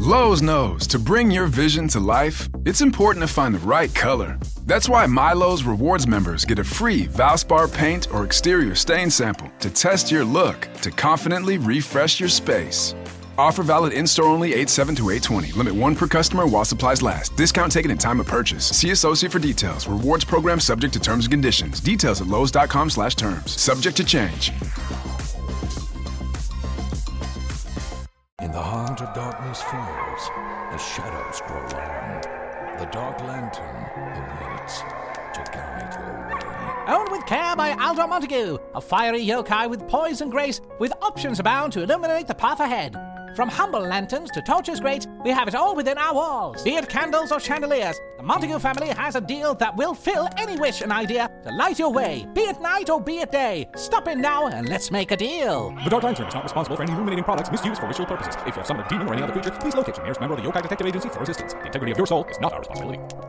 Lowe's knows to bring your vision to life, it's important to find the right color. That's why MyLowe's Rewards members get a free Valspar paint or exterior stain sample to test your look to confidently refresh your space. Offer valid in-store only 8/7 to 8/20. Limit 1 per customer while supplies last. Discount taken in time of purchase. See associate for details. Rewards program subject to terms and conditions. Details at lowes.com/terms. Subject to change. In the heart of darkness falls, the shadows grow long. The Dark Lantern awaits to guide your way. Owned with care by Aldo Montague, a fiery yokai with poise and grace, with options abound to illuminate the path ahead. From humble lanterns to torches great, we have it all within our walls. Be it candles or chandeliers, the Montague family has a deal that will fill any wish and idea to light your way, be it night or be it day. Stop in now and let's make a deal. The Dark Lantern is not responsible for any illuminating products misused for ritual purposes. If you have summoned a demon or any other creature, please locate your nearest member of the Yokai Detective Agency for assistance. The integrity of your soul is not our responsibility.